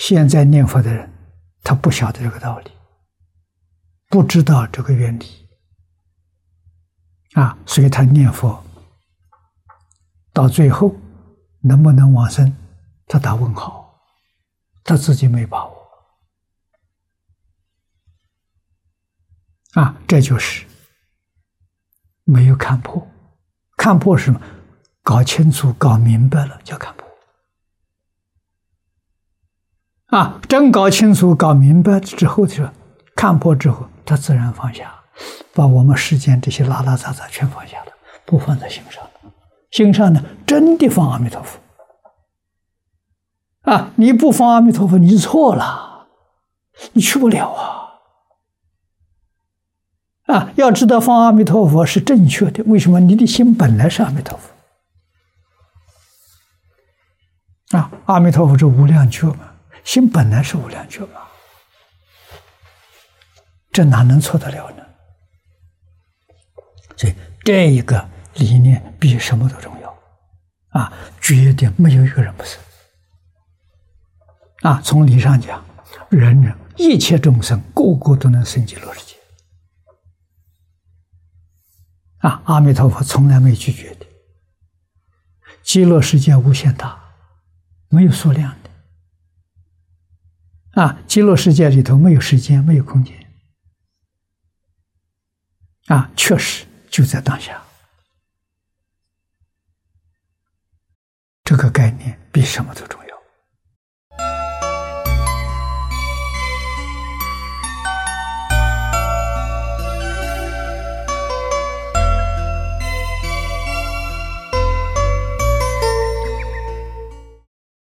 现在念佛的人，他不晓得这个道理，不知道这个原理啊，所以他念佛到最后能不能往生，他打问号，他自己没把握啊，这就是没有看破。看破是什么？搞清楚、搞明白了叫看破啊！真搞清楚、搞明白之后，看破之后，他自然放下，把我们世间这些拉拉杂杂全放下了，不放在心上了。心上呢，真的放阿弥陀佛啊！你不放阿弥陀佛，你错了，你去不了啊！要知道放阿弥陀佛是正确的，为什么？你的心本来是阿弥陀佛啊！阿弥陀佛是无量觉嘛，心本来是无量觉嘛，这哪能错得了呢？所以这一个理念比什么都重要啊！绝对没有一个人不是啊！从理上讲，人人一切众生个个都能生极乐世界啊！阿弥陀佛从来没拒绝的。极乐世界无限大，没有数量的啊！极乐世界里头没有时间，没有空间啊！确实就在当下，这个概念比什么都重要。